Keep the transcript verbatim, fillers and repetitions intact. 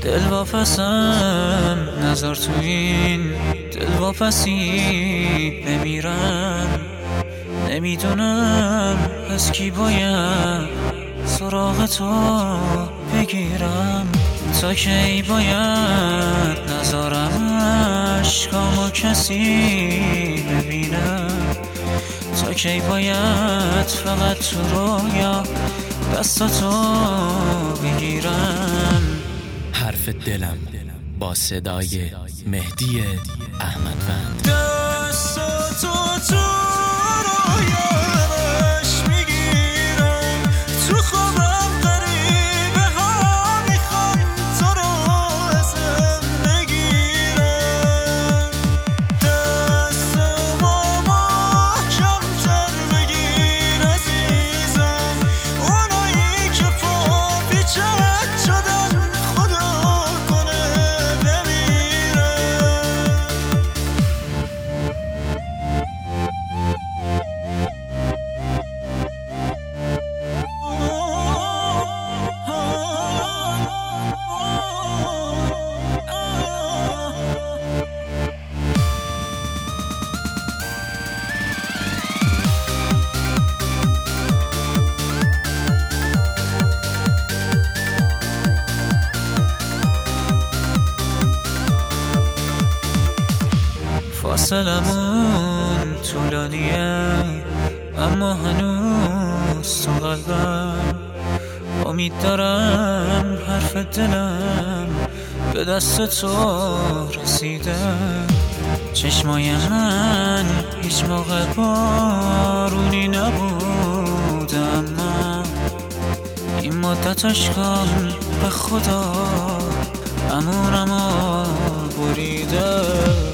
دل واپسم نظر تو این دل واپسی بمیرم. نمیدونم از کی باید سراغ تو بگیرم. تا کی باید نذارم عشقامو کسی ببینم. تا کی باید فقط تو رویا دستاتو بگیرم. حرف دلم با صدای مهدی احمدوند. دستاتو تو رویاش میگیرم. تو خوابم غریبه ها میخوان تو رو ازم بگیرم. دستمو محکم‌تر بگیر عزیزم. اونایی که پا پیچت شدن خدا کنه بمیرم. فاصلمون طولانیه اما هنوز تو قلبم. امید دارم حرف دلم به دست تو رسیده. چشمای من هیچ موقع بارونی نبود، اما این مدت عشقم به خدا امونمو بریده.